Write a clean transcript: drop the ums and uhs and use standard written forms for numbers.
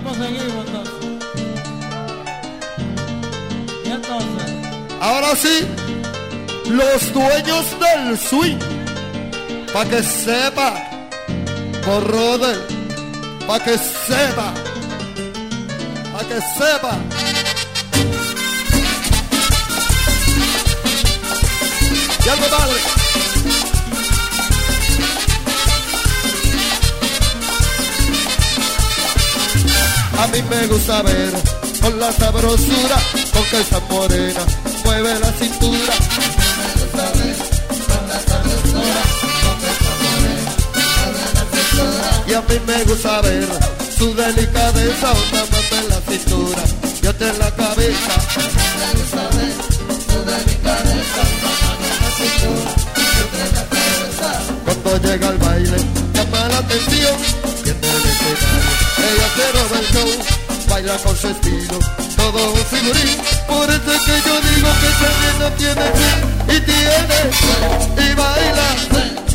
Vamos, seguimos entonces. Y entonces. Ahora sí, los dueños del swing, pa' que sepa, por Roder, pa' que sepa, pa' que sepa. Ya mi padre. A mí me gusta ver con la sabrosura con que esa morena mueve la cintura. Me gusta ver con la sabrosura con que esa morena mueve la cintura. Y a mí me gusta ver su delicadeza una mano en la cintura y otra en la cabeza. Me gusta ver su delicadeza una mano en la cintura y otra en la cabeza. Cuando llega al baile llama la atención y en el escenario ella se roba el show, baila con su estilo, todo un figurín. Por eso es que yo digo que esa nena tiene fin y tiene y baila.